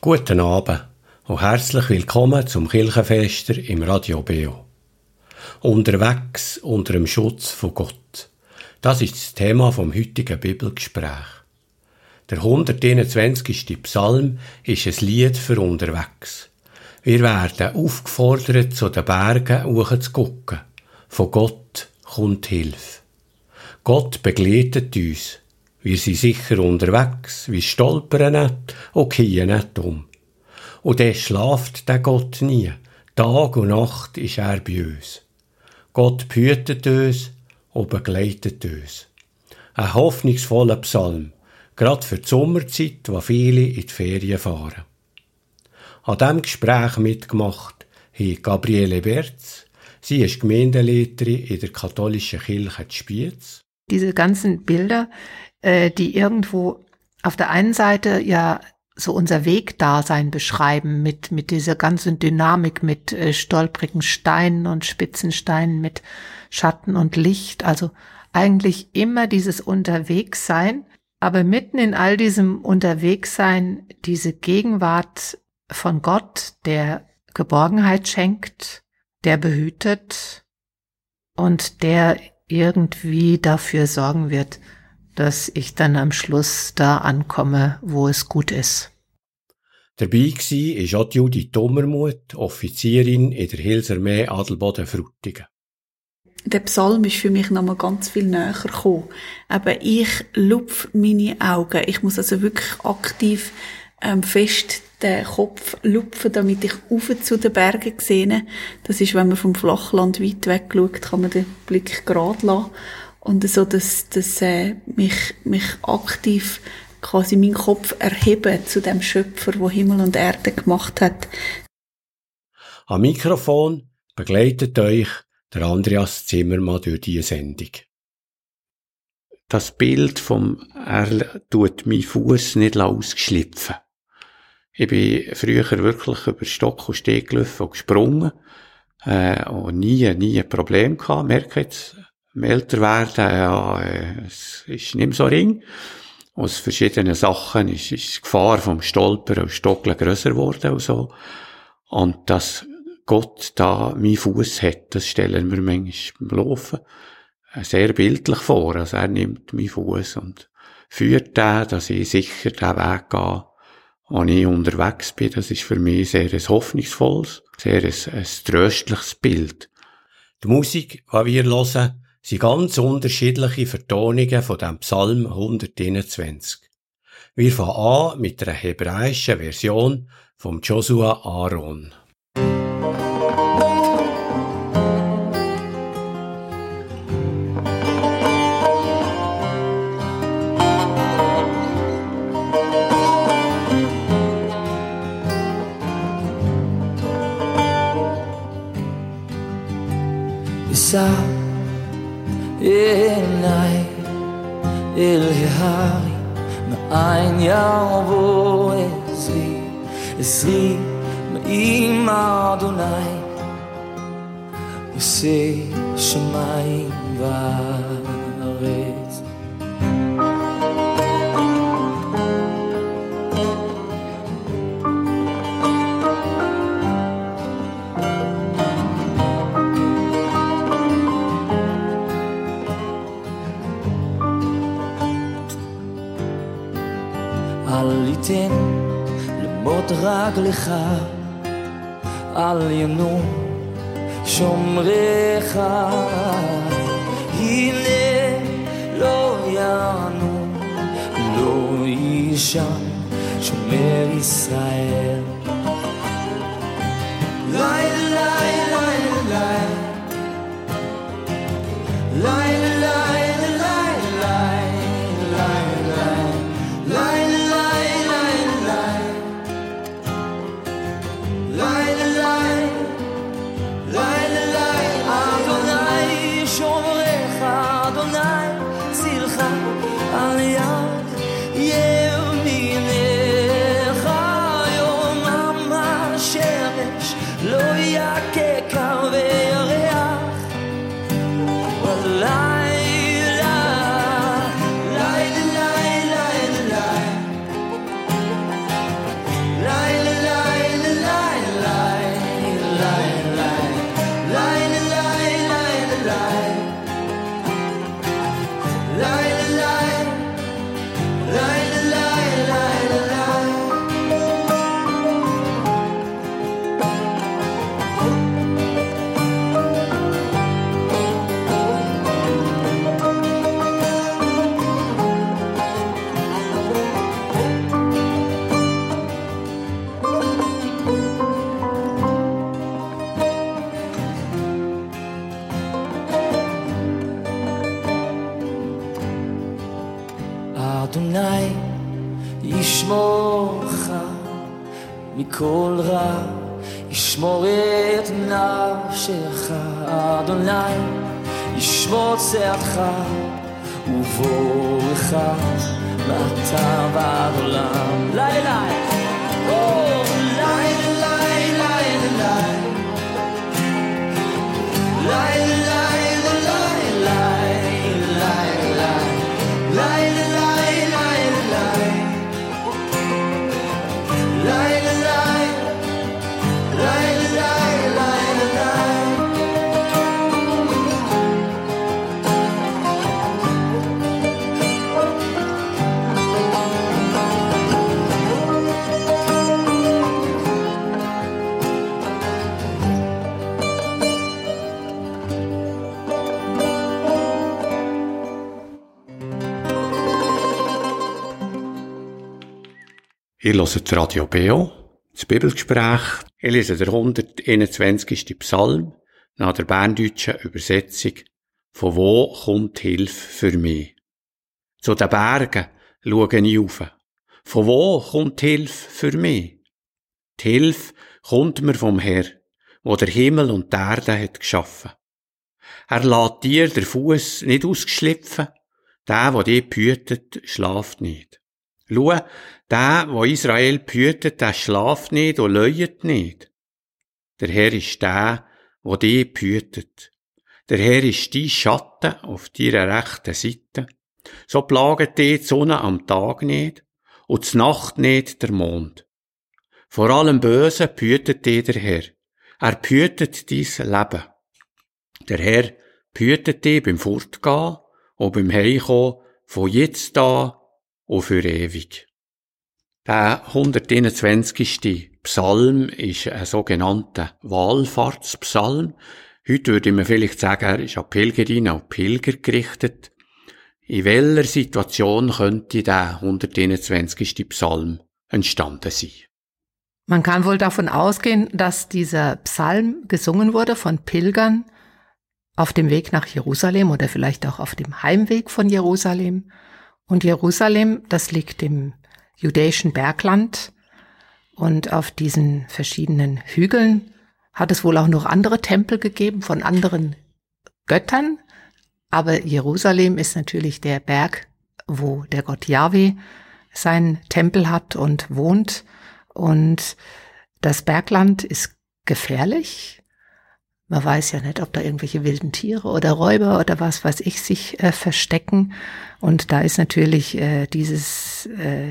Guten Abend und herzlich willkommen zum Kirchenfester im Radio Beo. Unterwegs unter dem Schutz von Gott. Das ist das Thema vom heutigen Bibelgespräch. Der 121. Psalm ist ein Lied für unterwegs. Wir werden aufgefordert, zu den Bergen hochzugucken. Von Gott kommt Hilfe. Gott begleitet uns. Wir sind sicher unterwegs, wir stolpern nicht und gehen nicht um. Und dann schlaft der Gott nie. Tag und Nacht ist er bei uns. Gott behütet uns und begleitet uns. Ein hoffnungsvoller Psalm, gerade für die Sommerzeit, wo viele in die Ferien fahren. An diesem Gespräch mitgemacht hat Gabriele Berz. Sie ist Gemeindeleiterin in der katholischen Kirche in Spiez. Diese ganzen Bilder, die irgendwo auf der einen Seite ja so unser Wegdasein beschreiben, mit dieser ganzen Dynamik, mit stolprigen Steinen und spitzen Steinen, mit Schatten und Licht, also eigentlich immer dieses Unterwegssein, aber mitten in all diesem Unterwegssein diese Gegenwart von Gott, der Geborgenheit schenkt, der behütet und der irgendwie dafür sorgen wird, dass ich dann am Schluss da ankomme, wo es gut ist. Dabei war auch Judith Dummermuth, Offizierin in der Heilsarmee Adelboden-Frutigen. Der Psalm ist für mich nochmal ganz viel näher gekommen. Aber ich lupfe meine Augen. Ich muss also wirklich aktiv fest den Kopf lupfen, damit ich rauf zu den Bergen sehe. Das ist, wenn man vom Flachland weit weg schaut, kann man den Blick gerade lassen. Und so, dass mich aktiv quasi meinen Kopf erheben zu dem Schöpfer, der Himmel und Erde gemacht hat. Am Mikrofon begleitet euch der Andreas Zimmermann durch diese Sendung. Das Bild er tut meinen Fuss nicht ausschlüpfen. Ich bin früher wirklich über Stock und Steg gelaufen und gesprungen. Und nie ein Problem gehabt. Merke jetzt, im Älterwerden, es ist nicht mehr so ring. Aus verschiedenen Sachen ist die Gefahr vom Stolpern und Stockeln grösser geworden und so. Und dass Gott da meinen Fuss hat, das stellen wir manchmal beim Laufen sehr bildlich vor. Also er nimmt meinen Fuss und führt den, dass ich sicher den Weg gehe, wo ich unterwegs bin. Das ist für mich sehr ein hoffnungsvolles, sehr ein tröstliches Bild. Die Musik, die wir hören, sind ganz unterschiedliche Vertonungen von dem Psalm 121. Wir fangen an mit einer hebräischen Version von Joshua Aaron. עיניי אל ההרי מאין יבוא עזרי מעם אדוני עושה שמיים וארץ. אל יתן למות רגלך, אל ינום שומרך, הנה לא ינום, לא יישן שומר ישראל. לילה, לילה, לילה, על יד ימינך יום מכל רע, ישמור את נפשך, אדוני, ישמור צאתך ובואך, מעתה ועד עולם. לילה, לילה, לילה, לילה, Ihr hört Radio Beo, das Bibelgespräch. Ich lese den 121. Psalm nach der berndeutschen Übersetzung «Von wo kommt Hilfe für mich?» Zu den Bergen schaue ich auf. Von wo kommt Hilfe für mich? Die Hilfe kommt mir vom Herr, der der Himmel und die Erde hat geschaffen. Er lässt dir den Fuß nicht ausgeschlüpfen. Der dich behütet, schlaft nicht. Schau, der Israel behütet, der schlaft nicht und läuet nicht. Der Herr ist der dich behütet. Der Herr ist dein Schatten auf deiner rechten Seite. So plaget dich die Sonne am Tag nicht und die Nacht nicht der Mond. Vor allem Bösen behütet dich der Herr. Er behütet dein Leben. Der Herr behütet dich beim Fortgehen und beim Heimkommen von jetzt an und für ewig. Der 121. Psalm ist ein sogenannter Wallfahrtspsalm. Heute würde man vielleicht sagen, er ist an Pilgerinnen und Pilger gerichtet. In welcher Situation könnte der 121. Psalm entstanden sein? Man kann wohl davon ausgehen, dass dieser Psalm gesungen wurde von Pilgern auf dem Weg nach Jerusalem oder vielleicht auch auf dem Heimweg von Jerusalem. Und Jerusalem, das liegt im judäischen Bergland, und auf diesen verschiedenen Hügeln hat es wohl auch noch andere Tempel gegeben von anderen Göttern. Aber Jerusalem ist natürlich der Berg, wo der Gott Jahwe seinen Tempel hat und wohnt. Und das Bergland ist gefährlich. Man weiß ja nicht, ob da irgendwelche wilden Tiere oder Räuber oder was weiß ich sich verstecken. Und da ist natürlich dieses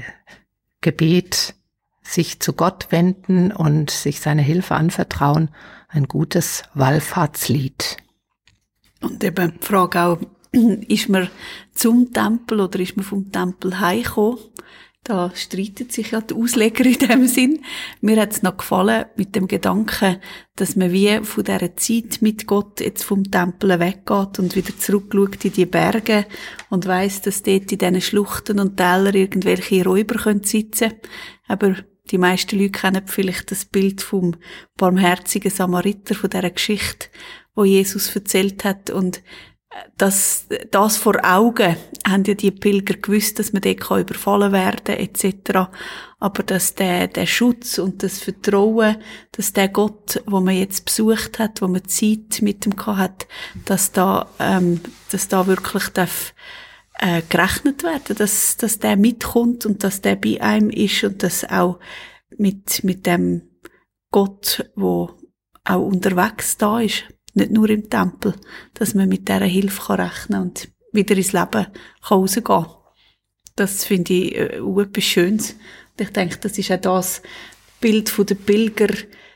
Gebet, sich zu Gott wenden und sich seine Hilfe anvertrauen, ein gutes Wallfahrtslied. Und eben die Frage auch, ist man zum Tempel oder ist man vom Tempel heimgekommen? Da streiten sich ja die Ausleger in dem Sinn. Mir hat es noch gefallen mit dem Gedanken, dass man wie von dieser Zeit mit Gott jetzt vom Tempel weggeht und wieder zurückschaut in die Berge und weiss, dass dort in diesen Schluchten und Tälern irgendwelche Räuber sitzen können. Aber die meisten Leute kennen vielleicht das Bild vom barmherzigen Samariter, von dieser Geschichte, wo Jesus erzählt hat. Und das vor Augen haben ja die Pilger gewusst, dass man dort überfallen werden etc. Aber dass der Schutz und das Vertrauen, dass der Gott, wo man jetzt besucht hat, wo man Zeit mit ihm gehabt hat, dass da wirklich darf gerechnet werden, dass der mitkommt und dass der bei einem ist und dass auch mit dem Gott, wo auch unterwegs da ist, nicht nur im Tempel, dass man mit dieser Hilfe rechnen kann und wieder ins Leben rausgehen kann. Das finde ich etwas Schönes. Und ich denke, das ist auch das Bild der Pilger.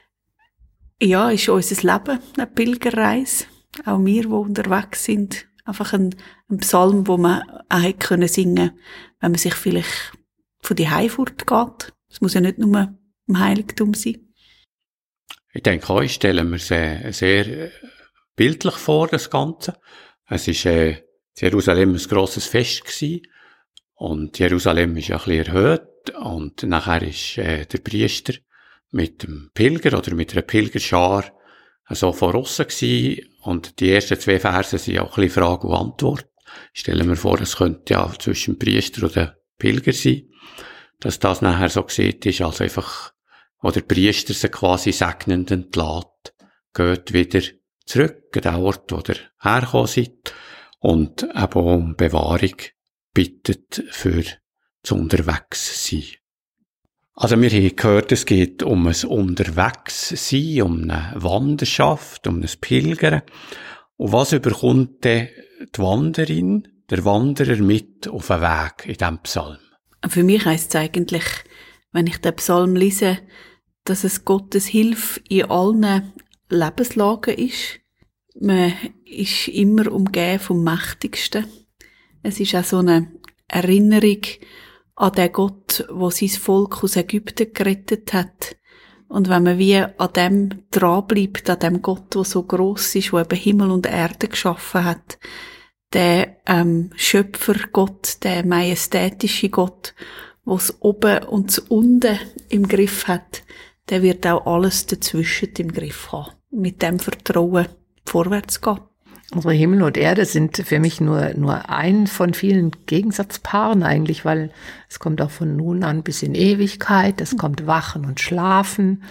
Ja, ist unser Leben eine Pilgerreise. Auch wir, die unterwegs sind. Einfach ein Psalm, wo man auch hätte können singen, wenn man sich vielleicht von die Heimfurt geht. Es muss ja nicht nur im Heiligtum sein. Ich denke auch, ich stelle mir sehr bildlich vor, das Ganze. Es ist Jerusalem ein grosses Fest gewesen. Und Jerusalem ist ja ein bisschen erhöht. Und nachher ist der Priester mit dem Pilger oder mit einer Pilgerschar so voraus gewesen. Und die ersten 2 Verse sind auch ein bisschen Frage und Antwort. Ich stelle mir vor, es könnte ja zwischen dem Priester und dem Pilger sein. Dass das nachher so gesehen ist, also einfach wo der Priester sie quasi segnend entlässt, geht wieder zurück an den Ort, wo ihr hergekommen seid, und eben um Bewahrung bittet für das Unterwegssein. Also wir haben gehört, es geht um ein Unterwegssein, um eine Wanderschaft, um ein Pilgern. Und was überkommt denn die Wanderin, der Wanderer mit auf den Weg in diesem Psalm? Für mich heisst es eigentlich, wenn ich den Psalm lese, dass es Gottes Hilfe in allen Lebenslagen ist. Man ist immer umgeben vom Mächtigsten. Es ist auch so eine Erinnerung an den Gott, der sein Volk aus Ägypten gerettet hat. Und wenn man wie an dem dranbleibt, an dem Gott, der so gross ist, der eben Himmel und Erde geschaffen hat, der Schöpfergott, der majestätische Gott, der es oben und das unten im Griff hat, der wird auch alles dazwischen im Griff haben. Mit dem Vertrauen vorwärts gehen. Also Himmel und Erde sind für mich nur ein von vielen Gegensatzpaaren eigentlich, weil es kommt auch von nun an bis in Ewigkeit, es kommt Wachen und Schlafen,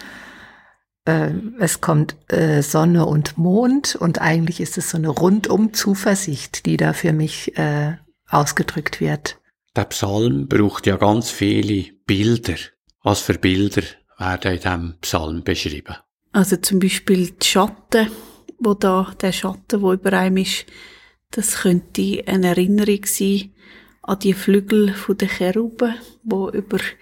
es kommt Sonne und Mond, und eigentlich ist es so eine rundum Zuversicht, die da für mich ausgedrückt wird. Der Psalm braucht ja ganz viele Bilder. Was für Bilder werden in diesem Psalm beschrieben? Also zum Beispiel die Schatten, der Schatten, der über einem ist, das könnte eine Erinnerung sein an die Flügel der Cheruben, die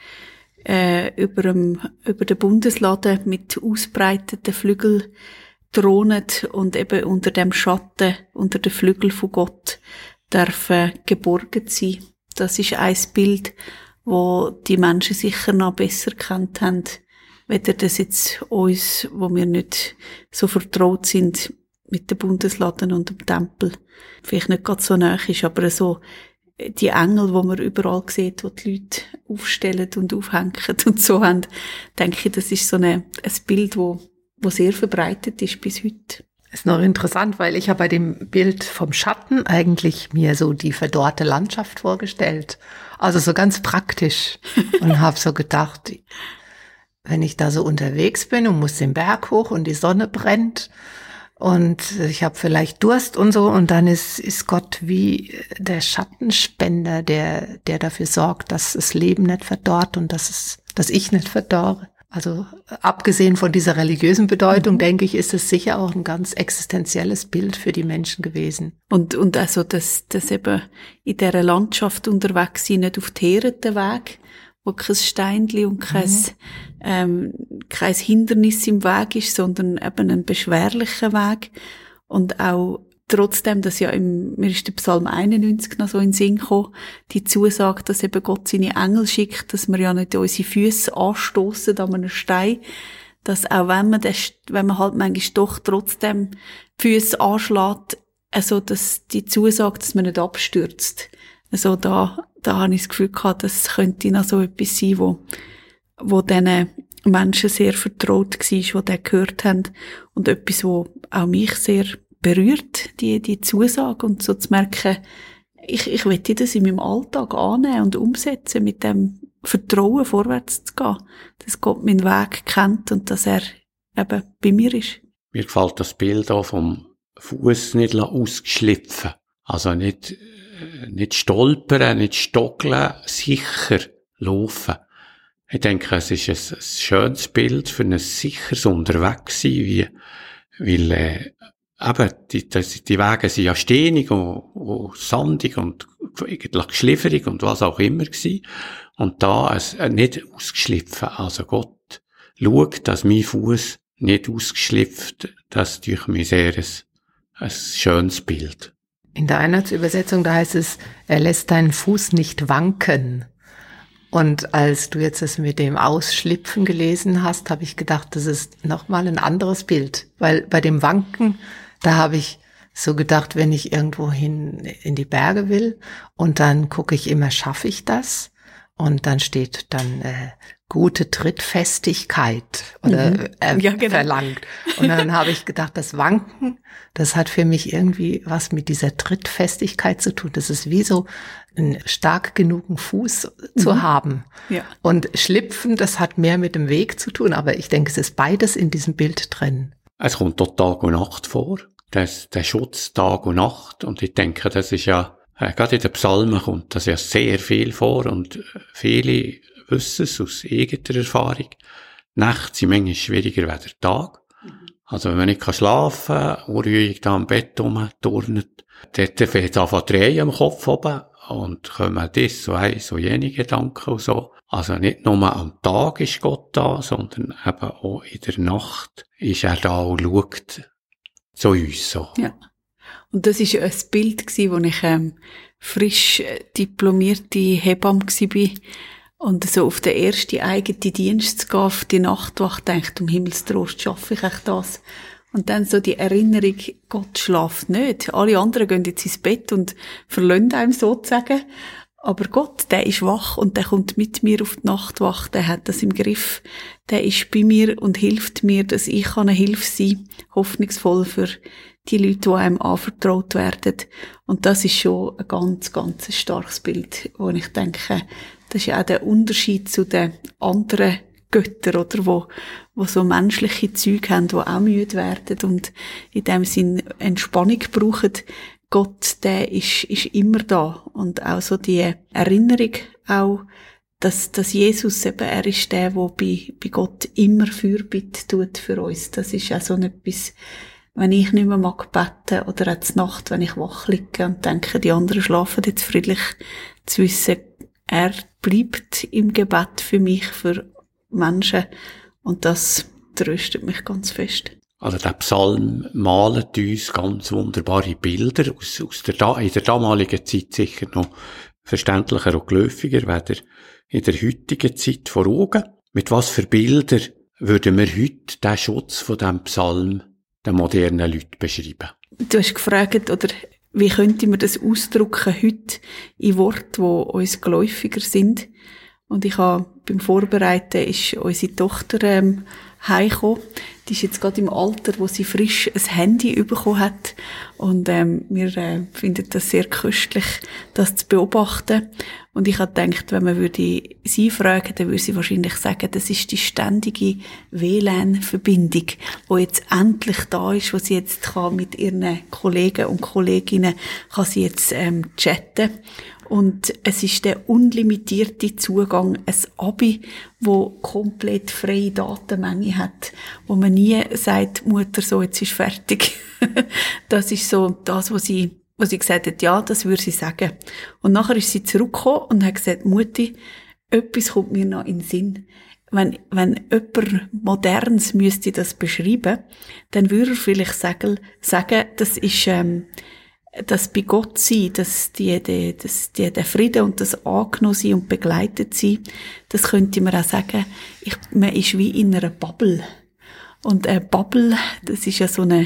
über den Bundesladen mit ausbreiteten Flügeln thronen und eben unter dem Schatten, unter den Flügeln von Gott, dürfen geborgen sein. Das ist ein Bild, wo die Menschen sicher noch besser kennt haben, weder das jetzt uns, wo wir nicht so vertraut sind mit den Bundesladen und dem Tempel, vielleicht nicht gerade so nahe ist, aber so die Engel, wo man überall sieht, wo die Leute aufstellen und aufhängen und so haben, denke ich, das ist so ein Bild, wo sehr verbreitet ist bis heute. Ist noch interessant, weil ich habe bei dem Bild vom Schatten eigentlich mir so die verdorrte Landschaft vorgestellt. Also so ganz praktisch. Und habe so gedacht, wenn ich da so unterwegs bin und muss den Berg hoch und die Sonne brennt und ich habe vielleicht Durst und so, und dann ist Gott wie der Schattenspender, der dafür sorgt, dass das Leben nicht verdorrt und dass ich nicht verdorre. Also abgesehen von dieser religiösen Bedeutung, denke ich, ist es sicher auch ein ganz existenzielles Bild für die Menschen gewesen. Und also, dass eben in dieser Landschaft unterwegs sind, nicht auf teerenden Weg, wo kein Steinli und kein Hindernis im Weg ist, sondern eben ein beschwerlicher Weg. Und auch trotzdem, dass ja mir ist der Psalm 91 noch so in den Sinn gekommen, die Zusage, dass eben Gott seine Engel schickt, dass wir ja nicht unsere Füße anstossen an einem Stein, dass auch wenn man halt manchmal doch trotzdem die Füße anschlägt, also dass die Zusage, dass man nicht abstürzt. Also da habe ich das Gefühl gehabt, das könnte noch so etwas sein, wo diesen Menschen sehr vertraut war, die das gehört haben, und etwas, wo auch mich sehr berührt, die Zusage, und so zu merken, ich möchte das in meinem Alltag annehmen und umsetzen, mit dem Vertrauen vorwärts zu gehen, dass Gott meinen Weg kennt und dass er eben bei mir ist. Mir gefällt das Bild auch vom Fuß nicht ausgeschlüpfen. Also nicht stolpern, nicht stockeln, sicher laufen. Ich denke, es ist ein schönes Bild für ein sicheres Unterwegssein, weil eben, die Wege sind ja steinig und sandig und eigentlich geschlifferig und was auch immer gewesen. Und da nicht ausgeschliffen. Also Gott schaut, dass mein Fuß nicht ausgeschlifft, das ist durch mich sehr ein schönes Bild. In der Einheitsübersetzung, da heißt es, er lässt deinen Fuß nicht wanken. Und als du jetzt das mit dem Ausschlüpfen gelesen hast, habe ich gedacht, das ist nochmal ein anderes Bild. Weil bei dem Wanken, da habe ich so gedacht, wenn ich irgendwo hin in die Berge will und dann gucke ich immer, schaffe ich das? Und dann steht dann gute Trittfestigkeit oder verlangt. Und dann habe ich gedacht, das Wanken, das hat für mich irgendwie was mit dieser Trittfestigkeit zu tun. Das ist wie so einen stark genugen Fuß zu haben. Ja. Und Schlüpfen, das hat mehr mit dem Weg zu tun, aber ich denke, es ist beides in diesem Bild drin. Es kommt dort Tag und Nacht vor, der Schutz Tag und Nacht, und ich denke, das ist ja, gerade in den Psalmen kommt das ja sehr viel vor, und viele wissen es aus eigener Erfahrung. Nächte sind manchmal schwieriger als der Tag. Also wenn man nicht schlafen kann, unruhig da am Bett rumturnet, dort fängt es an zu drehen am Kopf oben und kommen so jene Gedanken und so. Also nicht nur am Tag ist Gott da, sondern eben auch in der Nacht ist er da und schaut zu uns so. Ja. Und das war ein Bild, wo ich frisch diplomierte Hebamme war. Und so auf den ersten eigenen Dienst zu gehen, auf die Nachtwache, denkt, um Himmelstrost schaffe ich echt das. Und dann so die Erinnerung, Gott schlaft nicht. Alle anderen gehen jetzt ins Bett und verlassen einem sozusagen. Aber Gott, der ist wach und der kommt mit mir auf die Nachtwache, der hat das im Griff. Der ist bei mir und hilft mir, dass ich eine Hilfe sein kann, hoffnungsvoll für die Leute, die einem anvertraut werden. Und das ist schon ein ganz, ganz starkes Bild, wo ich denke, das ist ja auch der Unterschied zu den anderen Göttern, oder, wo so menschliche Züge haben, die auch müde werden und in dem Sinn Entspannung brauchen. Gott, der ist immer da. Und auch so die Erinnerung auch, dass Jesus eben, er ist der bei Gott immer Fürbitte tut für uns. Das ist auch so etwas, wenn ich nicht mehr mag beten oder auch zur Nacht, wenn ich wach liege und denke, die anderen schlafen jetzt friedlich, zu wissen, er bleibt im Gebet für mich, für Menschen. Und das tröstet mich ganz fest. Also der Psalm malt uns ganz wunderbare Bilder in der damaligen Zeit sicher noch verständlicher und geläufiger, weder in der heutigen Zeit vor Augen. Mit was für Bilder würden wir heute den Schutz von diesem Psalm den modernen Leuten beschreiben? Du hast gefragt, oder wie könnte man das ausdrücken heute in Worten, die uns geläufiger sind? Und ich habe beim Vorbereiten ist unsere Tochter heimgekommen. Die ist jetzt gerade im Alter, wo sie frisch ein Handy bekommen hat. Und wir finden das sehr köstlich, das zu beobachten. Und ich habe gedacht, wenn man sie fragen, dann würde sie wahrscheinlich sagen, das ist die ständige WLAN-Verbindung, die jetzt endlich da ist, wo sie jetzt kann mit ihren Kollegen und Kolleginnen kann sie jetzt chatten. Und es ist der unlimitierte Zugang, ein Abi, wo komplett freie Datenmenge hat, wo man nie sagt, Mutter, so, jetzt ist fertig. Das ist so das, was sie gesagt hat, ja, das würde sie sagen. Und nachher ist sie zurückgekommen und hat gesagt, Mutti, etwas kommt mir noch in den Sinn. Wenn jemand Modernes müsste das beschreiben, dann würde er vielleicht sagen, das ist, das bei Gott sein, dass der Frieden und das angenommen sein und begleitet sein, das könnte man auch sagen, man ist wie in einer Bubble. Und eine Bubble, das ist ja so eine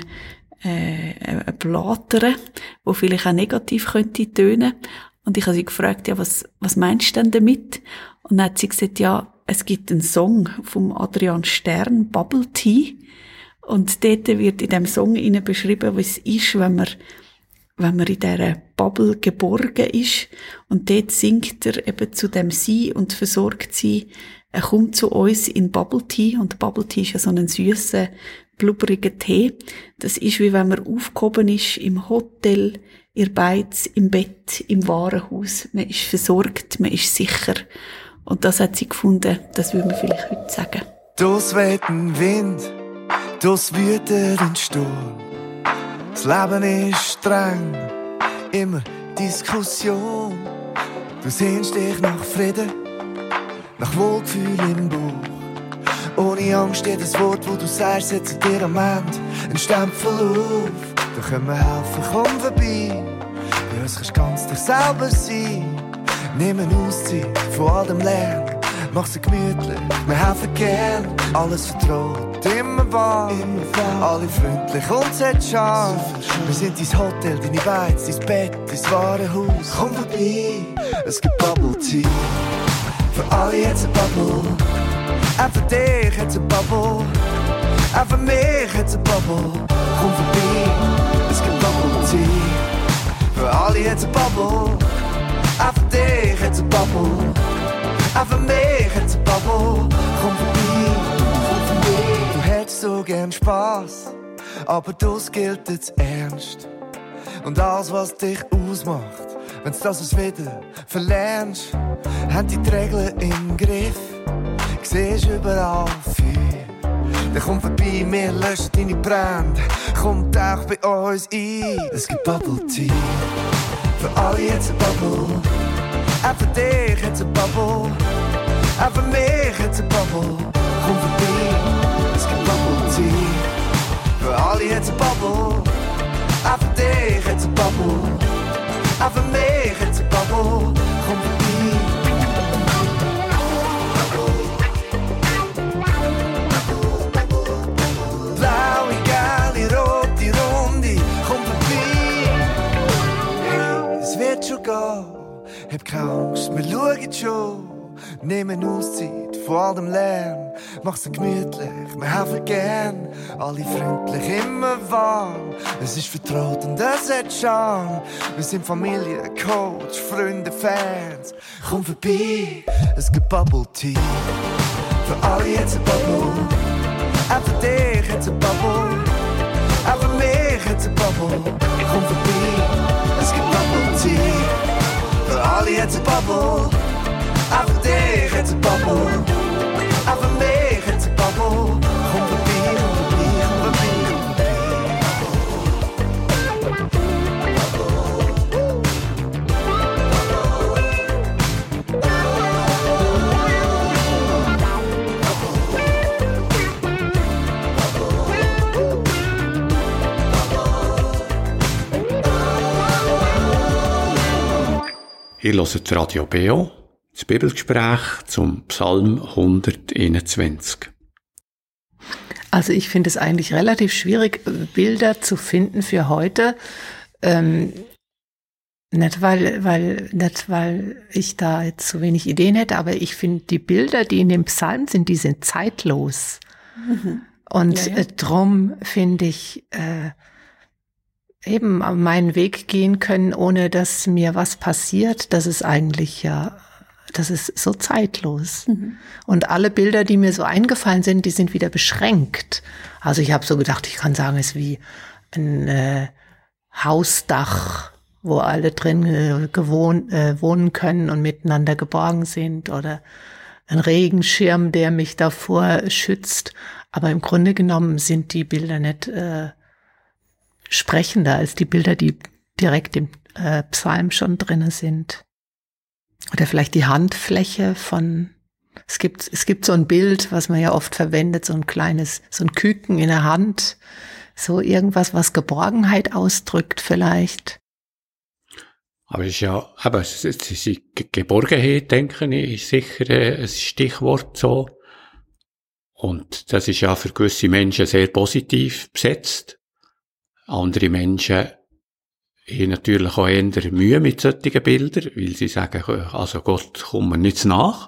Blatere, wo vielleicht auch negativ könnte tönen. Und ich habe sie gefragt, ja, was meinst du denn damit? Und dann hat sie gesagt, ja, es gibt einen Song vom Adrian Stern, Bubble Tea. Und dort wird in dem Song beschrieben, was es ist, wenn man in dieser Bubble geborgen ist. Und dort singt er eben zu dem Sie und versorgt sie. Er kommt zu uns in Bubble Tea. Und Bubble Tea ist ja so ein süßer, blubberiger Tee. Das ist, wie wenn man aufgehoben ist im Hotel, in Beiz, im Bett, im Warenhaus. Man ist versorgt, man ist sicher. Und das hat sie gefunden, das würde man vielleicht heute sagen. Das weht ein Wind, das wütet ein Sturm. Das Leben ist streng, immer Diskussion. Du sehnst dich nach Frieden, nach Wohlgefühl im Bauch. Ohne Angst, jedes Wort, wo du sagst, setzt dir am Ende einen Stempel auf. Da können wir helfen, komm vorbei. Bei uns kannst du ganz dich selber sein. Nimm eine Auszeit von all dem Lärm. Mach's gemütlich, wir helfen gern. Alles vertraut, immer wahr. Alle freundlich und es hat Charme. Wir sind dein Hotel, deine Beiz, dein Bett, dein Warenhaus. Komm vorbei, es gibt Bubble Tea. Für alle jetzt ein Bubble. En voor dich hat's een Bubble. En voor mich hat's een Bubble. Komm vorbei, es gibt Bubble Tea. Für alle hat's een Bubble. En voor dich hat's een Bubble. En voor mich hat's een Bubble. Komm vorbei, du hättest so gern Spaß, aber das gilt jetzt ernst. Und alles, was dich ausmacht, wenn's das es wieder verlernst, haben die Regeln im Griff. Siehst überall Feuer. Dann komm vorbei, wir löschen deine Brände. Komm, tauch bei uns ein. Es gibt Bubble Tea. Für alle jetzt ein Bubble. Auch für dich jetzt ein Bubble. Auch für mich jetzt ein Bubble. Komm vorbei, es gibt Bubble Tea. Für alle jetzt ein Bubble. Auch für dich jetzt ein Bubble. Auch für mich jetzt ein Bubble. Komm vorbei. Blaue, gelbe, rote Runde. Komm vorbei. Es wird schon gehen. Hab keine Angst, wir schauen schon. Nehmen Auszeit von all dem Lärm. Mach's gemütlich, wir helfen gern. Alle freundlich, immer warm. Es ist vertraut und es hat Charme. Wir sind Familie, Coach, Freunde, Fans. Komm vorbei, es gibt Bubble Tea. Für alle jetzt ein Bubble. Auch für dich jetzt ein Bubble. Auch für mich jetzt ein Bubble. Komm vorbei, es gibt Bubble Tea. Für alle jetzt ein Bubble. Auch für dich jetzt ein Bubble. Auch für mich jetzt ein Bubble. Komm vorbei, komm vorbei, komm vorbei, Ihr hört Radio BO, das Bibelgespräch zum Psalm 121. Also ich finde es eigentlich relativ schwierig, Bilder zu finden für heute. Nicht weil ich da jetzt zu wenig Ideen hätte, aber ich finde die Bilder, die in dem Psalm sind, die sind zeitlos. Mhm. Und ja. Drum finde ich eben meinen Weg gehen können, ohne dass mir was passiert. Das ist eigentlich das ist so zeitlos. Mhm. Und alle Bilder, die mir so eingefallen sind, die sind wieder beschränkt. Also ich habe so gedacht, ich kann sagen, es ist wie ein Hausdach, wo alle drin wohnen können und miteinander geborgen sind, oder ein Regenschirm, der mich davor schützt. Aber im Grunde genommen sind die Bilder nicht sprechender als die Bilder, die direkt im Psalm schon drinne sind. Oder vielleicht die Handfläche von, es gibt so ein Bild, was man ja oft verwendet, so ein Küken in der Hand, so irgendwas, was Geborgenheit ausdrückt vielleicht. Aber es ist ja, aber Geborgenheit, denke ich, ist sicher ein Stichwort so. Und das ist ja für gewisse Menschen sehr positiv besetzt. Andere Menschen haben natürlich auch eher Mühe mit solchen Bildern, weil sie sagen, also Gott kommt mir nichts nach.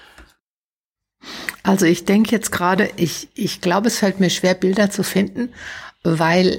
Also ich denke jetzt gerade, ich glaube, es fällt mir schwer, Bilder zu finden, weil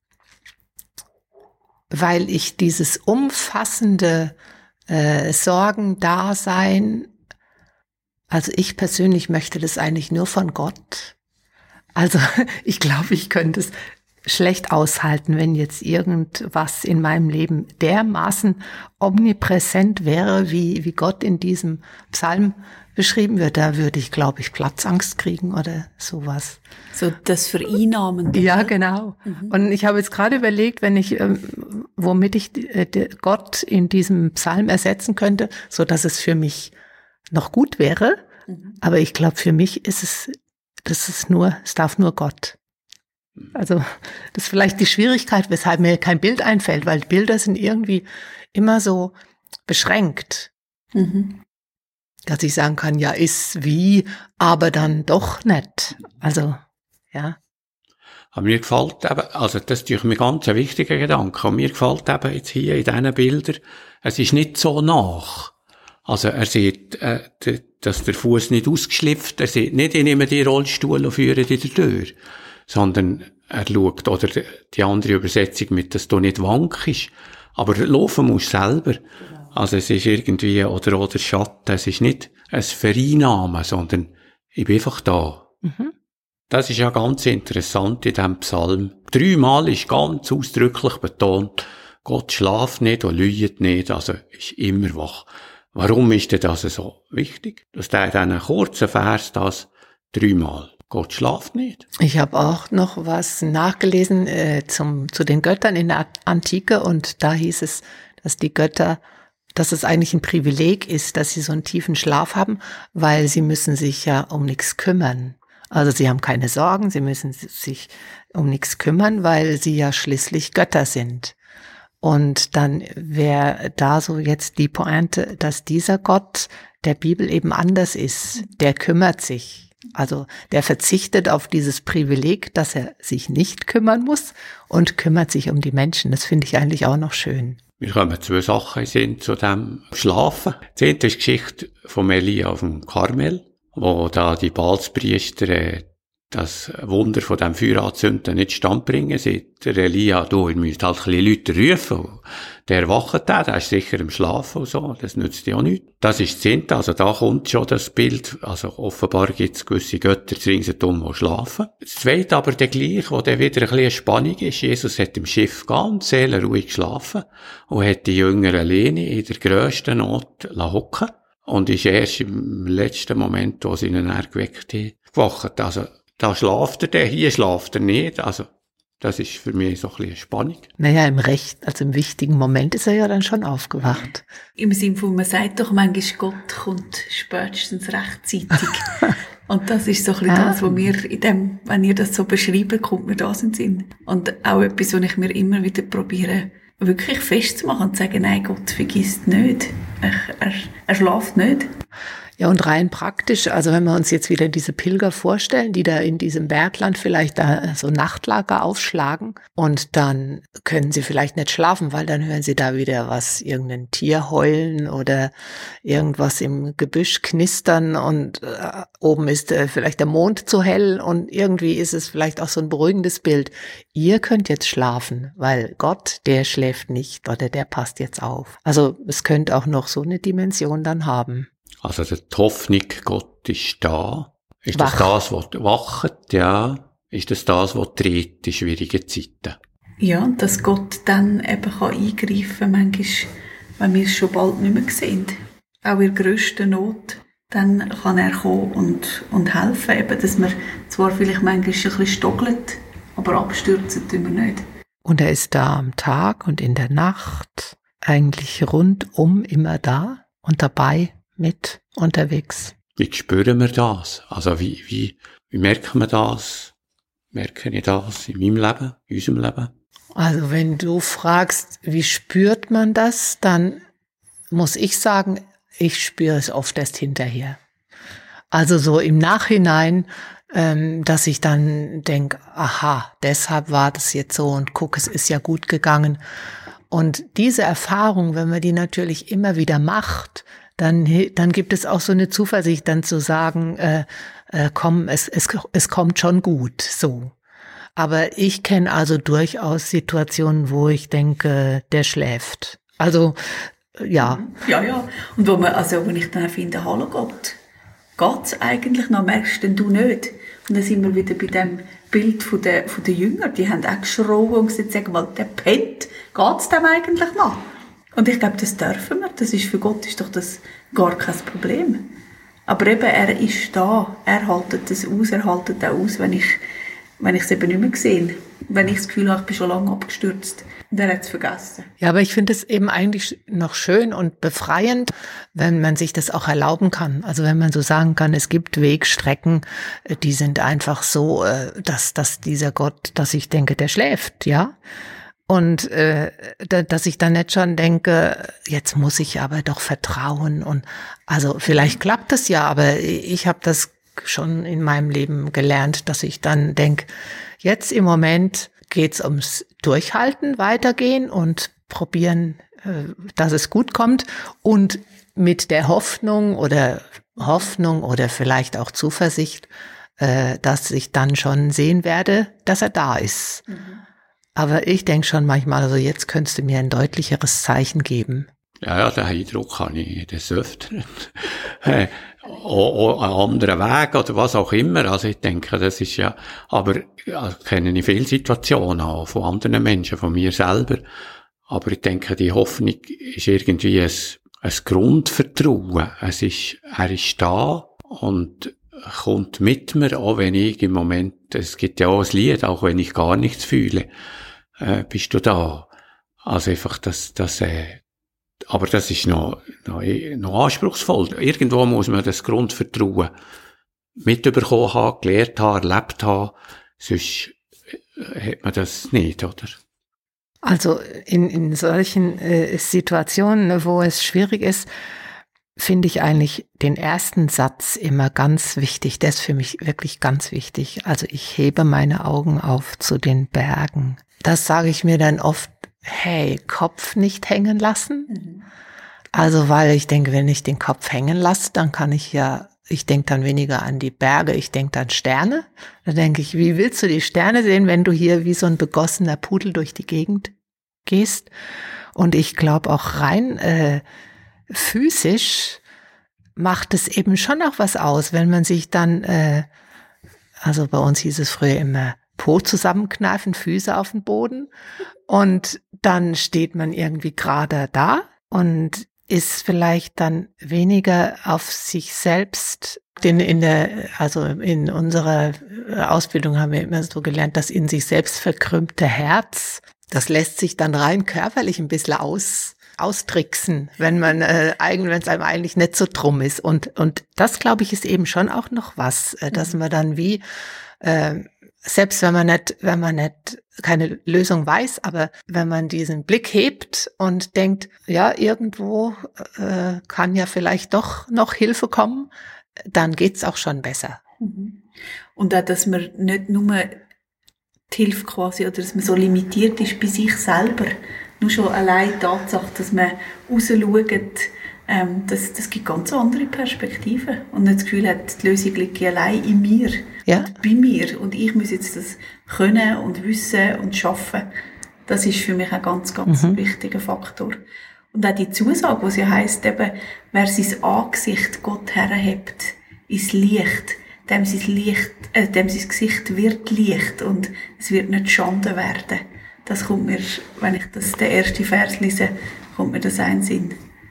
ich dieses umfassende Sorgendasein, also ich persönlich möchte das eigentlich nur von Gott. Also ich glaube, ich könnte es schlecht aushalten, wenn jetzt irgendwas in meinem Leben dermaßen omnipräsent wäre, wie Gott in diesem Psalm beschrieben wird. Da würde ich, glaube ich, Platzangst kriegen oder sowas. So das Vereinnahmen. Ja, genau. Mhm. Und ich habe jetzt gerade überlegt, wenn ich, womit ich Gott in diesem Psalm ersetzen könnte, so dass es für mich noch gut wäre. Mhm. Aber ich glaube, für mich es darf nur Gott. Also das ist vielleicht die Schwierigkeit, weshalb mir kein Bild einfällt, weil Bilder sind irgendwie immer so beschränkt. Mhm. Dass ich sagen kann, ja, ist wie, aber dann doch nicht. Also, ja. Aber mir gefällt eben, also das ist mir ganz ein wichtiger Gedanke, und mir gefällt eben jetzt hier in diesen Bildern, es ist nicht so nach. Also er sieht, dass der Fuß nicht ausgeschlifft, er sieht nicht, ich nehme die Rollstuhl und führe in der Tür, sondern er schaut, oder die andere Übersetzung mit, dass du nicht wankst, aber laufen musst selber. Also es ist irgendwie, oder Schatten, es ist nicht ein Vereinnahmen, sondern ich bin einfach da. Mhm. Das ist ja ganz interessant in diesem Psalm. 3-mal ist ganz ausdrücklich betont, Gott schlaft nicht und lügt nicht, also ist immer wach. Warum ist denn das so wichtig? Dass der in einem kurzen Vers das 3-mal. Gott schlaft nicht. Ich habe auch noch was nachgelesen zu den Göttern in der Antike und da hieß es, dass die Götter, dass es eigentlich ein Privileg ist, dass sie so einen tiefen Schlaf haben, weil sie müssen sich ja um nichts kümmern. Also sie haben keine Sorgen, sie müssen sich um nichts kümmern, weil sie ja schließlich Götter sind. Und dann wäre da so jetzt die Pointe, dass dieser Gott der Bibel eben anders ist. Der kümmert sich. Also der verzichtet auf dieses Privileg, dass er sich nicht kümmern muss und kümmert sich um die Menschen. Das finde ich eigentlich auch noch schön. Wir kommen 2 Sachen sind zu dem Schlafen. Das eine ist die Geschichte von Elia auf dem Karmel, wo da die Baalspriester das Wunder von dem Feueranzünden nicht stand bringen. Sagt der Elia, du, ihr müsst halt ein bisschen Leute rufen. Der wacht der ist sicher im Schlafen und so. Das nützt ja auch nichts. Das ist das Zehnte. Also da kommt schon das Bild. Also offenbar gibt es gewisse Götter ringsherum, die schlafen. Das Zweite aber der gleich, wo dann wieder ein bisschen Spannung ist. Jesus hat im Schiff ganz seelenruhig geschlafen und hat die Jünger alleine in der grössten Not hocken und ist erst im letzten Moment, wo sie ihn geweckt haben, gewacht. Also da schlaft er, hier schlaft er nicht. Also, das ist für mich so ein bisschen Spannung. Naja, im wichtigen Moment ist er ja dann schon aufgewacht. Im Sinne von, man sagt doch manchmal, Gott kommt spätestens rechtzeitig. Und das ist so ein bisschen das, was mir wenn ihr das so beschreibt, kommt mir das in den Sinn. Und auch etwas, was ich mir immer wieder probiere, wirklich festzumachen und zu sagen, nein, Gott vergisst nicht. Er schläft nicht. Ja, und rein praktisch, also wenn wir uns jetzt wieder diese Pilger vorstellen, die da in diesem Bergland vielleicht da so Nachtlager aufschlagen und dann können sie vielleicht nicht schlafen, weil dann hören sie da wieder irgendein Tier heulen oder irgendwas im Gebüsch knistern und oben ist vielleicht der Mond zu hell und irgendwie ist es vielleicht auch so ein beruhigendes Bild. Ihr könnt jetzt schlafen, weil Gott, der schläft nicht oder der passt jetzt auf. Also es könnte auch noch so eine Dimension dann haben. Also die Hoffnung, Gott ist da. Ist das das, was wacht? Ja. Ist das was trägt in schwierigen Zeiten? Ja, und dass Gott dann eben eingreifen kann, manchmal, wenn wir es schon bald nicht mehr sehen. Auch in der grössten Not. Dann kann er kommen und helfen. Eben, dass wir zwar vielleicht manchmal ein bisschen stogeln, aber abstürzen tun wir nicht. Und er ist da am Tag und in der Nacht. Eigentlich rundum immer da und dabei mit unterwegs. Wie spüren wir das? Also wie merken wir das? Merke ich das in meinem Leben, in unserem Leben? Also wenn du fragst, wie spürt man das, dann muss ich sagen, ich spüre es oft erst hinterher. Also so im Nachhinein, dass ich dann denke, aha, deshalb war das jetzt so und guck, es ist ja gut gegangen. Und diese Erfahrung, wenn man die natürlich immer wieder macht, dann gibt es auch so eine Zuversicht, dann zu sagen, komm, es kommt schon gut, so. Aber ich kenne also durchaus Situationen, wo ich denke, der schläft. Also, ja. Ja. Und wenn ich dann finde, hallo Gott, geht's eigentlich noch, merkst denn du nicht? Und dann sind wir wieder bei dem Bild von den Jüngern, die haben auch geschrien und gesagt, sag mal, der pennt, geht's dem eigentlich noch? Und ich glaube, das dürfen wir. Das ist für Gott ist doch das gar kein Problem. Aber eben, er ist da. Er haltet das aus. Er haltet auch aus, wenn ich es eben nicht mehr sehe. Wenn ich das Gefühl habe, ich bin schon lange abgestürzt. Und er hat es vergessen. Ja, aber ich finde es eben eigentlich noch schön und befreiend, wenn man sich das auch erlauben kann. Also wenn man so sagen kann, es gibt Wegstrecken, die sind einfach so, dass dieser Gott, dass ich denke, der schläft, ja. Und dass ich dann nicht schon denke, jetzt muss ich aber doch vertrauen. Und also vielleicht klappt es ja, aber ich habe das schon in meinem Leben gelernt, dass ich dann denke, jetzt im Moment geht's ums Durchhalten, weitergehen und probieren, dass es gut kommt. Und mit der Hoffnung oder vielleicht auch Zuversicht, dass ich dann schon sehen werde, dass er da ist. Aber ich denke schon manchmal, also jetzt könntest du mir ein deutlicheres Zeichen geben. Ja, den Eindruck habe ich des Öfteren. Auch einen anderen Weg oder was auch immer. Also ich denke, das ist ja, aber kenne ich viele Situationen auch von anderen Menschen, von mir selber. Aber ich denke, die Hoffnung ist irgendwie ein Grundvertrauen. Er ist da und kommt mit mir, auch wenn ich im Moment, es gibt ja auch ein Lied, auch wenn ich gar nichts fühle, bist du da. Also einfach, aber das ist noch anspruchsvoll. Irgendwo muss man das Grundvertrauen mitbekommen haben, gelernt haben, erlebt haben, sonst hat man das nicht, oder? Also in solchen Situationen, wo es schwierig ist, finde ich eigentlich den ersten Satz immer ganz wichtig. Der ist für mich wirklich ganz wichtig. Also ich hebe meine Augen auf zu den Bergen. Das sage ich mir dann oft, hey, Kopf nicht hängen lassen. Also weil ich denke, wenn ich den Kopf hängen lasse, dann kann ich denke dann weniger an die Berge, ich denke an Sterne. Da denke ich, wie willst du die Sterne sehen, wenn du hier wie so ein begossener Pudel durch die Gegend gehst? Und ich glaube auch rein physisch macht es eben schon auch was aus, wenn man sich dann, also bei uns hieß es früher immer Po zusammenkneifen, Füße auf den Boden und dann steht man irgendwie gerade da und ist vielleicht dann weniger auf sich selbst. In unserer Ausbildung haben wir immer so gelernt, das in sich selbst verkrümmte Herz, das lässt sich dann rein körperlich ein bisschen austricksen, wenn es einem eigentlich nicht so drum ist. Und das, glaube ich, ist eben schon auch noch was, dass man dann wie, selbst wenn man nicht keine Lösung weiß, aber wenn man diesen Blick hebt und denkt, ja, irgendwo kann ja vielleicht doch noch Hilfe kommen, dann geht's auch schon besser. Und auch, dass man nicht nur die Hilfe quasi, oder dass man so limitiert ist bei sich selber. Nur schon allein die Tatsache, dass man rausschaut, das gibt ganz andere Perspektiven. Und nicht das Gefühl hat, die Lösung liegt allein in mir, und bei mir. Und ich muss jetzt das können und wissen und schaffen. Das ist für mich ein ganz, ganz wichtiger Faktor. Und auch die Zusage, was ja heisst, eben, wer sein Angesicht Gott herhebt, ins Licht, dem sein Gesicht wird Licht und es wird nicht Schande werden. Das kommt mir, wenn ich den ersten Vers lese, kommt mir das in den Sinn.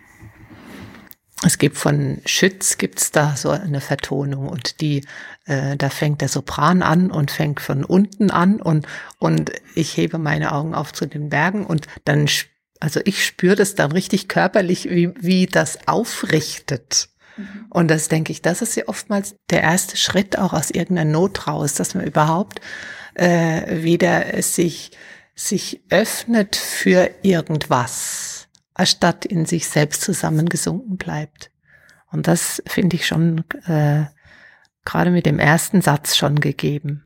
Es gibt von Schütz gibt's da so eine Vertonung und da fängt der Sopran an und fängt von unten an und ich hebe meine Augen auf zu den Bergen und dann, also ich spüre das dann richtig körperlich, wie das aufrichtet. Und das denke ich, das ist ja oftmals der erste Schritt auch aus irgendeiner Not raus, dass man überhaupt wieder sich öffnet für irgendwas, anstatt in sich selbst zusammengesunken bleibt. Und das finde ich schon gerade mit dem ersten Satz schon gegeben.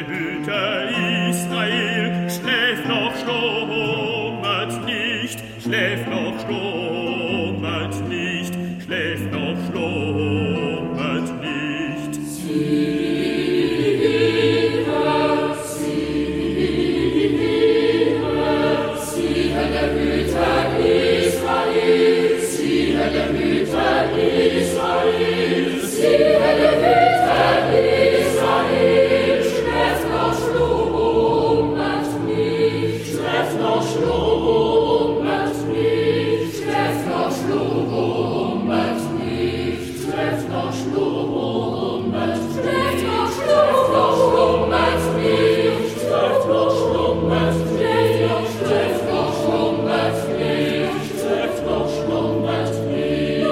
behüte Israel, schläft noch, schlummert's nicht, schläft noch, schlummert's nicht, schläft noch, schlummert nicht. Siehe, der Hüter Israel, siehe, der Hüter Israel, siehe, der Hüter Israel, schläft noch, schlummert nicht, schläft noch, schlummert nicht, schläft noch, schlummert nicht, schläft noch, schlummert, schläft noch, schlummert nicht, schläft noch, schlummert nicht, schläft noch, schlummert nicht, schläft noch, schlummert nicht,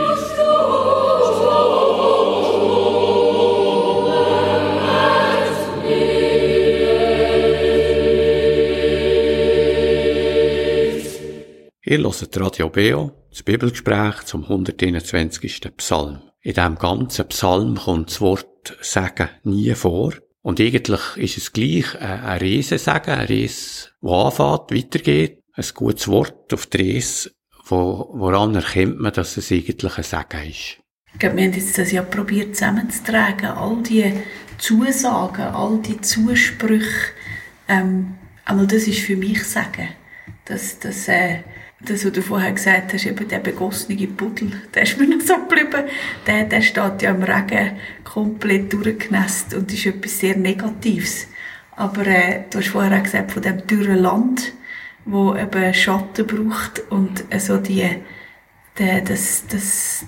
Ihr hört Radio Beo, das Bibelgespräch zum 121. Psalm. In diesem ganzen Psalm kommt das Wort Segen nie vor. Und eigentlich ist es gleich ein Riesensegen, ein Ries, der anfängt, weitergeht. Ein gutes Wort auf die Ries, woran erkennt man, dass es eigentlich ein Segen ist. Ich glaube, wir haben jetzt das ja probiert zusammenzutragen, all die Zusagen, all die Zusprüche. Aber das ist für mich Segen. Das, was du vorher gesagt hast, eben der begossene Pudel, der ist mir noch so geblieben. Der steht ja im Regen komplett durchgenässt und ist etwas sehr Negatives. Aber du hast vorher auch gesagt, von dem dürren Land, wo eben Schatten braucht und so das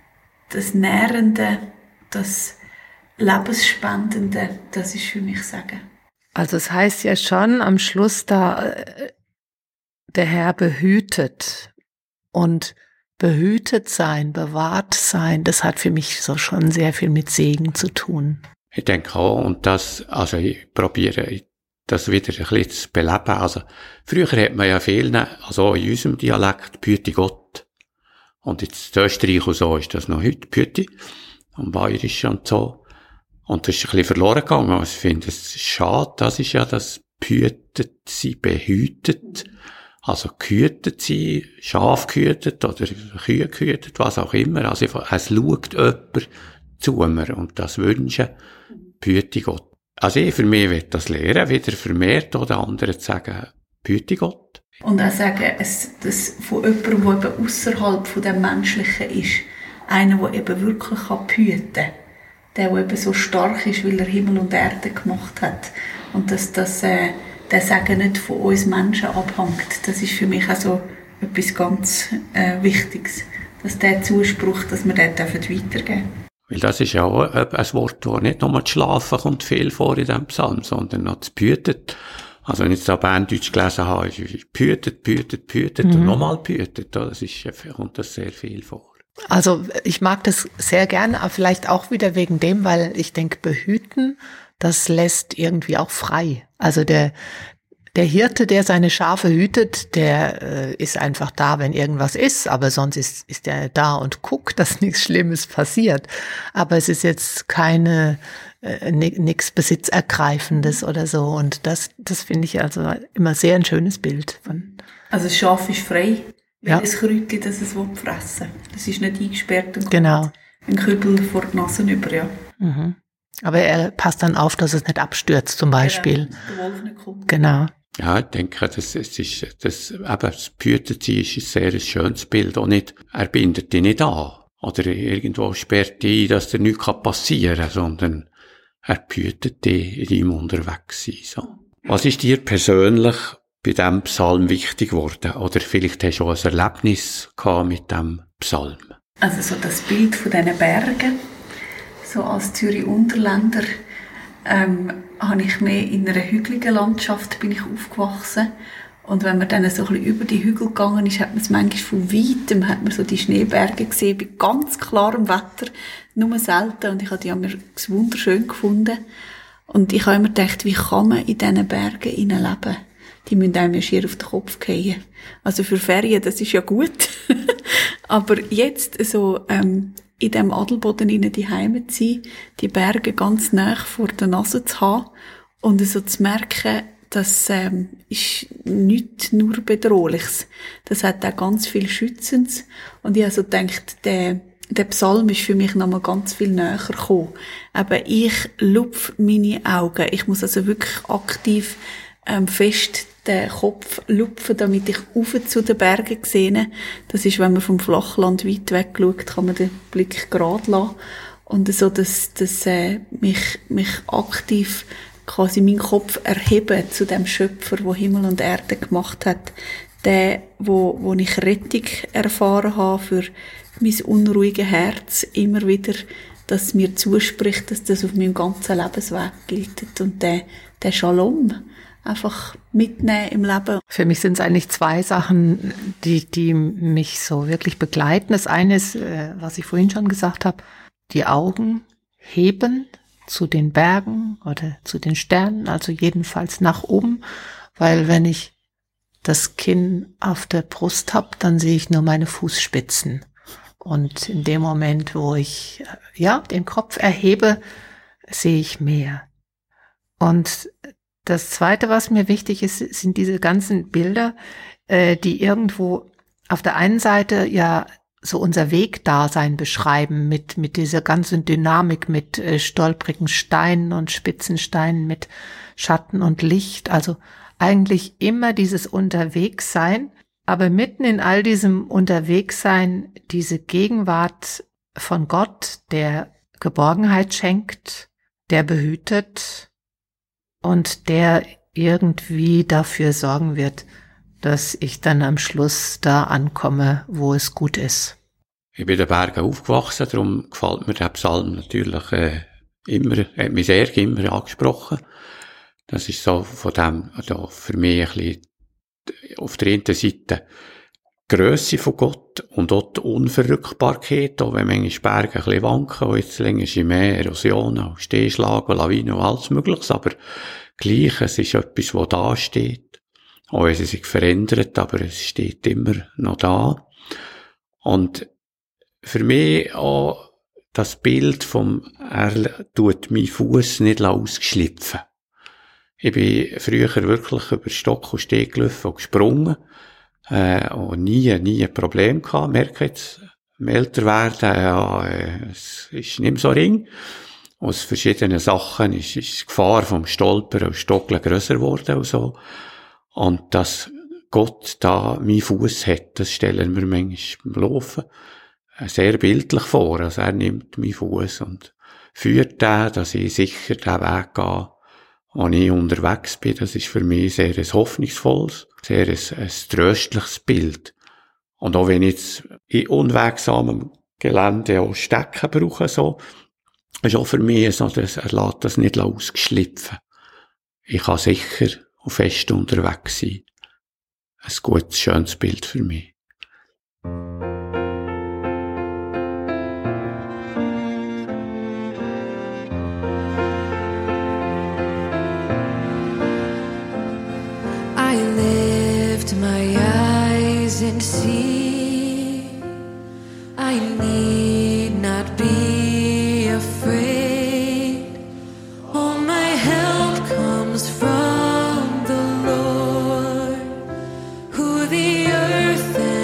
Nährende, das Lebensspendende, das ist für mich Segen. Also es heißt ja schon am Schluss da, der Herr behütet, und behütet sein, bewahrt sein, das hat für mich so schon sehr viel mit Segen zu tun. Ich denke auch, und ich probiere das wieder ein bisschen zu beleben. Also, früher hat man ja viel, also in unserem Dialekt, Behüte Gott. Und jetzt in Österreich und so ist das noch heute, Behüte, und Bayerisch und so. Und das ist ein bisschen verloren gegangen. Also ich finde es schade, das ist ja das behütet sein, behütet. Also gehütet sein, Schaf gehütet oder Kühe gehütet, was auch immer. Also es schaut jemand zu mir und das Wünschen, behüte Gott. Also ich für mich will das lernen, wieder vermehrt oder anderen zu sagen, behüte Gott. Und auch sagen, dass von jemandem, der eben ausserhalb von dem Menschlichen ist, einer, der eben wirklich behüten kann. Der eben so stark ist, weil er Himmel und Erde gemacht hat. Und dass der Segen nicht von uns Menschen abhängt. Das ist für mich auch so etwas ganz Wichtiges. Dass der Zuspruch, dass wir den weitergeben dürfen. Weil das ist ja auch ein Wort, das nicht nur zu schlafen kommt viel vor in diesem Psalm, sondern noch zu behütet. Also wenn ich jetzt da Berndeutsch gelesen habe, ist behütet und nochmal behütet. Kommt das sehr viel vor. Also ich mag das sehr gerne, aber vielleicht auch wieder wegen dem, weil ich denke, behüten, das lässt irgendwie auch frei. Also der Hirte, der seine Schafe hütet, der ist einfach da, wenn irgendwas ist, aber sonst ist der da und guckt, dass nichts Schlimmes passiert. Aber es ist jetzt nichts Besitzergreifendes oder so, und das finde ich also immer sehr ein schönes Bild. Also das Schaf ist frei, wie ja. ein Kräutchen, das es fressen will. Das ist nicht eingesperrt und genau. kommt ein Kübel vor die Nase über, ja. Mhm. Aber er passt dann auf, dass es nicht abstürzt, zum Beispiel. Genau, der Wolf nicht kommt. Genau. Ja, ich denke, das behütet sein ist ein sehr schönes Bild. Auch nicht, er bindet dich nicht an. Oder irgendwo sperrt dich ein, dass dir nichts passieren kann, sondern er behütet dich in deinem Unterwegssein. So. Was ist dir persönlich bei diesem Psalm wichtig geworden? Oder vielleicht hast du auch ein Erlebnis gehabt mit diesem Psalm? Also so das Bild von diesen Bergen. So als Zürich-Unterländer habe ich mehr in einer hügeligen Landschaft bin ich aufgewachsen. Und wenn man dann so ein bisschen über die Hügel gegangen ist, hat man es manchmal von weitem, hat man so die Schneeberge gesehen, bei ganz klarem Wetter, nur selten. Und ich habe die immer wunderschön gefunden. Und ich habe immer gedacht, wie kann man in diesen Bergen leben? Die müssen einem ja schier auf den Kopf fallen. Also für Ferien, das ist ja gut. Aber jetzt so in diesem Adelboden die Heime zu sein, die Berge ganz nah vor der Nase zu haben Und so zu merken, das ist nicht nur Bedrohliches. Das hat auch ganz viel Schützendes. Und ich habe so gedacht, der Psalm ist für mich nochmal ganz viel näher gekommen. Aber ich lupfe meine Augen. Ich muss also wirklich aktiv fest den Kopf lupfen, damit ich rauf zu den Bergen sehe. Das ist, wenn man vom Flachland weit weg schaut, kann man den Blick gerade lassen. Und so, dass mich aktiv quasi meinen Kopf erheben zu dem Schöpfer, der Himmel und Erde gemacht hat. Der, wo ich Rettung erfahren habe für mein unruhiges Herz, immer wieder, dass mir zuspricht, dass das auf meinem ganzen Lebensweg gilt. Und der Shalom einfach mitnehmen im Leben. Für mich sind es eigentlich zwei Sachen, die mich so wirklich begleiten. Das eine ist, was ich vorhin schon gesagt habe, die Augen heben zu den Bergen oder zu den Sternen, also jedenfalls nach oben, weil wenn ich das Kinn auf der Brust habe, dann sehe ich nur meine Fußspitzen. Und in dem Moment, wo ich den Kopf erhebe, sehe ich mehr. Und das Zweite, was mir wichtig ist, sind diese ganzen Bilder, die irgendwo auf der einen Seite ja so unser Wegdasein beschreiben mit dieser ganzen Dynamik, mit stolprigen Steinen und spitzen Steinen, mit Schatten und Licht. Also eigentlich immer dieses Unterwegssein, aber mitten in all diesem Unterwegssein diese Gegenwart von Gott, der Geborgenheit schenkt, der behütet und der irgendwie dafür sorgen wird, dass ich dann am Schluss da ankomme, wo es gut ist. Ich bin in den Bergen aufgewachsen, darum gefällt mir der Psalm natürlich hat mich sehr immer angesprochen. Das ist so von dem, also für mich ein bisschen auf der einen Seite die Grösse von Gott und auch die Unverrückbarkeit, auch wenn manchmal Berge ein bisschen wanken, und jetzt länger ist mehr Erosionen, Steinschlag, Lawinen und alles Mögliche, aber gleich, es ist etwas, das da steht. Auch wenn es sich verändert, aber es steht immer noch da. Und für mich auch das Bild er tut meinen Fuss nicht ausschlüpfen. Ich bin früher wirklich über Stock und Steg gelaufen und gesprungen, und nie ein Problem gehabt. Merke jetzt, im Älterwerden, es ist nicht mehr so ring. Aus verschiedenen Sachen ist die Gefahr vom Stolpern und Stockeln grösser geworden und so. Und dass Gott da meinen Fuss hat, das stellen wir manchmal beim Laufen sehr bildlich vor. Also er nimmt meinen Fuss und führt den, dass ich sicher den Weg gehe, wo ich unterwegs bin. Das ist für mich sehr ein hoffnungsvolles, sehr ein tröstliches Bild. Und auch wenn ich jetzt in unwegsamem Gelände auch Stecken brauche, so, ist auch für mich so, dass er lässt das nicht ausschlüpfen. Ich kann sicher und fest unterwegs sein. Ein gutes, schönes Bild für mich. I lift my eyes and see I need not be afraid. All my help comes from the Lord, who the earth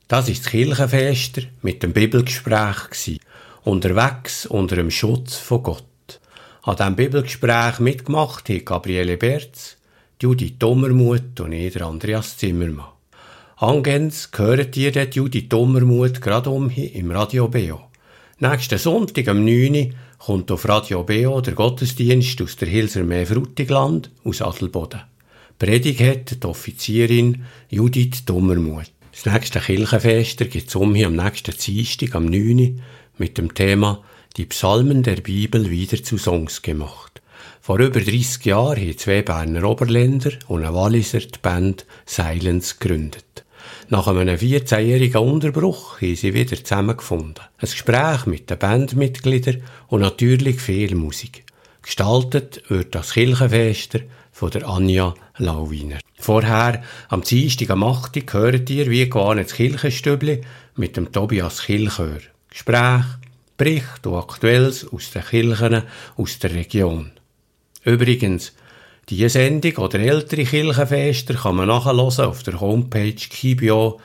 Das ist das Kirchenfester mit dem Bibelgespräch gsi, unterwegs unter dem Schutz von Gott. An diesem Bibelgespräch mitgemacht haben Gabriele Berz, Judith Dommermuth und ich, Andreas Zimmermann. Angens gehört ihr dort Judith Dommermuth gerade im Radio Beo. Nächsten Sonntag am 9. Uhr kommt auf Radio Beo der Gottesdienst aus der Hilsermee Frutigland aus Adelboden. Predigt hat die Offizierin Judith Dommermuth. Das nächste Kirchenfester gibt es am nächsten Dienstag am 9. Uhr mit dem Thema «Die Psalmen der Bibel wieder zu Songs gemacht». Vor über 30 Jahren haben 2 Berner Oberländer und ein Walliser die Band Silence gegründet. Nach einem 14-jährigen Unterbruch haben sie wieder zusammengefunden. Ein Gespräch mit den Bandmitgliedern und natürlich viel Musik. Gestaltet wird das Kirchenfester von der Anja Lauwiner. Vorher, am Dienstag am 8. Uhr, hört ihr wie gewohnt das Kirchenstübli mit dem Tobias Kilchör. Gespräch, Bericht und Aktuelles aus den Kirchen aus der Region. Übrigens, diese Sendung oder ältere Kirchenfester kann man nachhören auf der Homepage kibio.ch.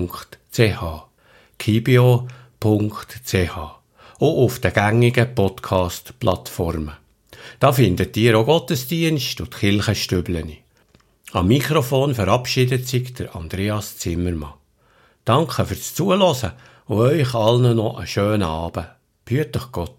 kibio.ch. Auch auf den gängigen Podcast-Plattformen. Da findet ihr auch Gottesdienst und Kirchenstübeln. Am Mikrofon verabschiedet sich der Andreas Zimmermann. Danke fürs Zuhören und euch allen noch einen schönen Abend. Behüt euch Gott.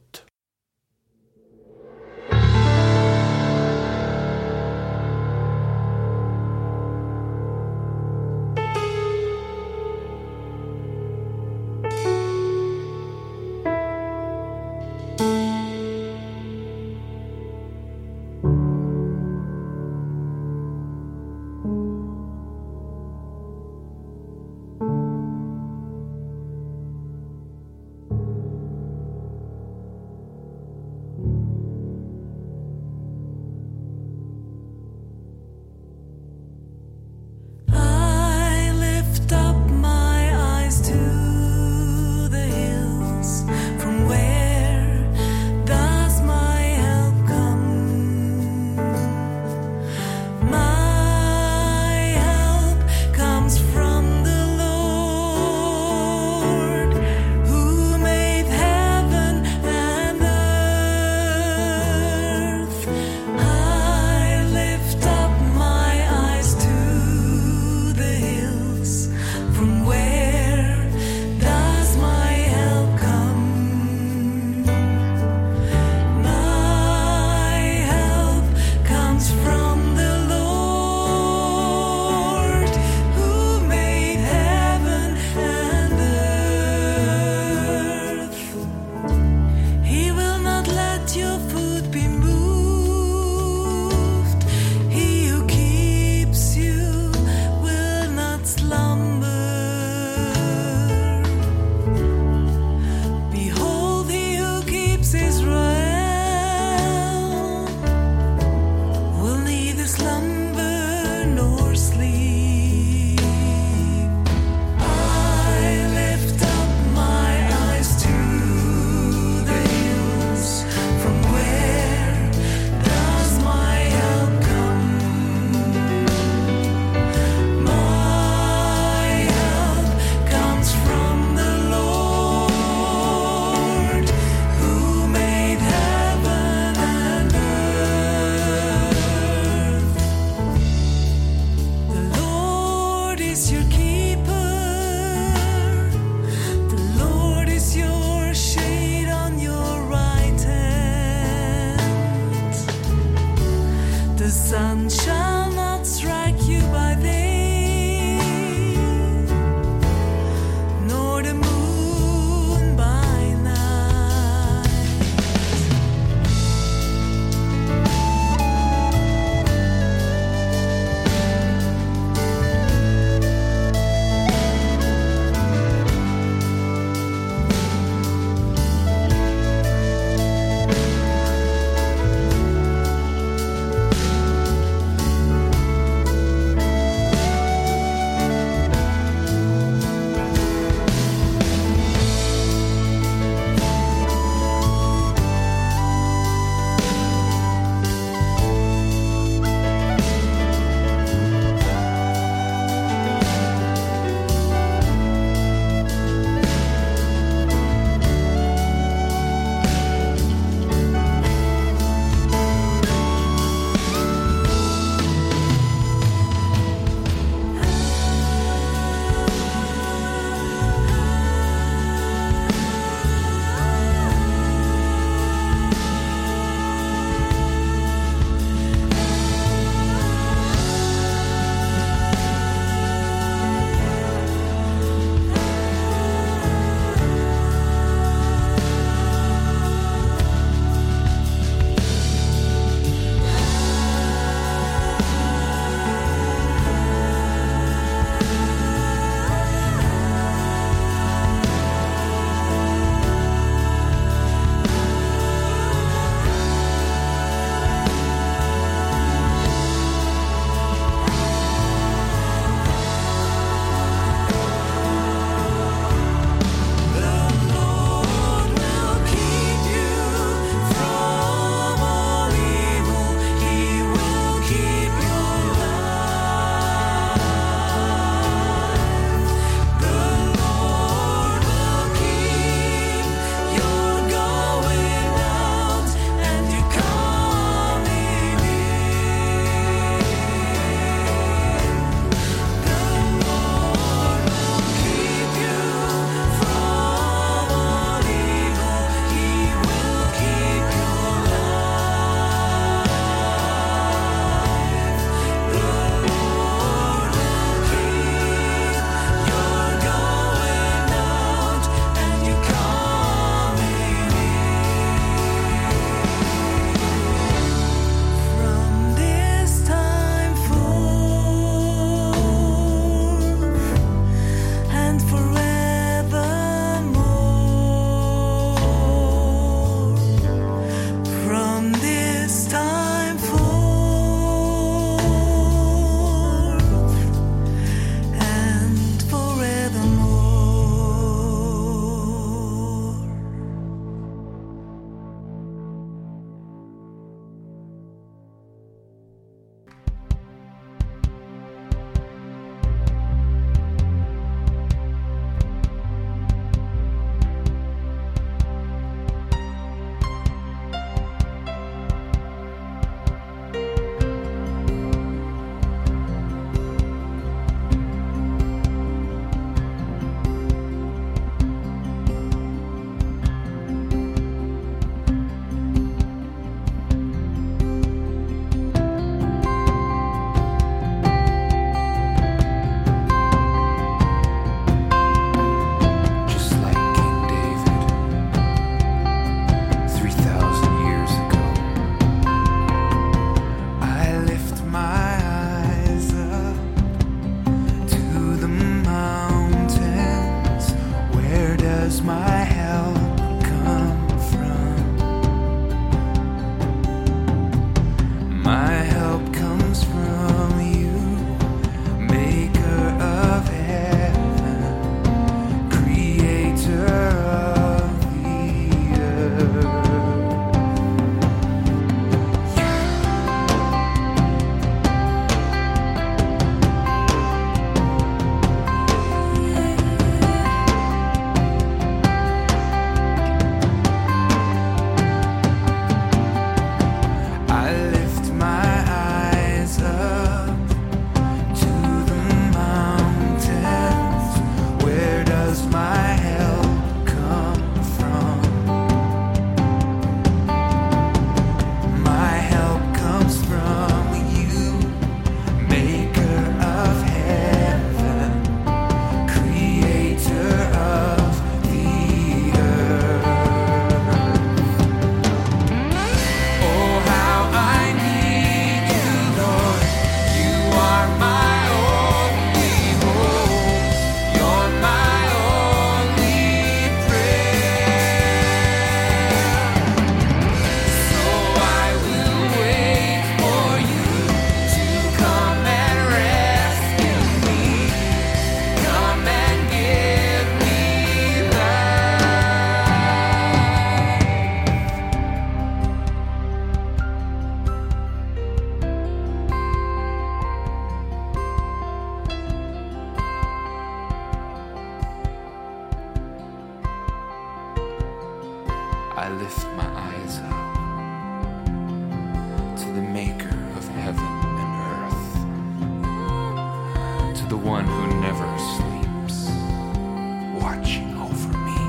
the one who never sleeps, watching over me.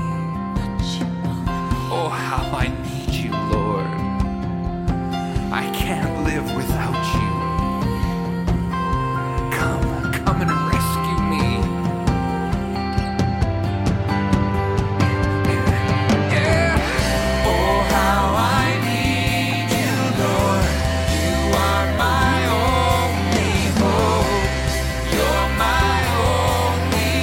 Oh, how I need you, Lord. I can't live without you. Come and rescue me. Yeah. Oh, how I need you, Lord. You are my only hope. You're my only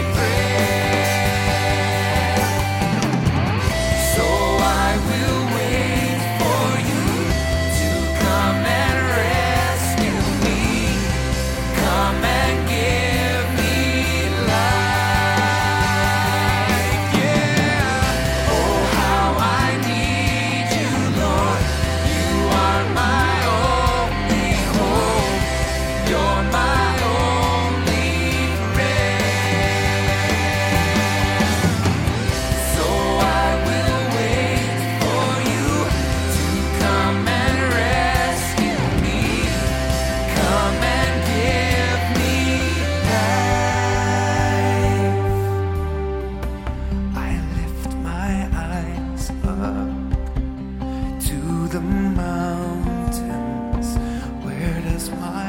prayer. So I will wait for you to come and rescue me. Come and give me life. Yeah. Oh, how I need you, Lord. You are my only hope. You're my only prayer. So I will wait for you to come and rescue me. Come and give me life. I lift my eyes up to the mountains. Where does my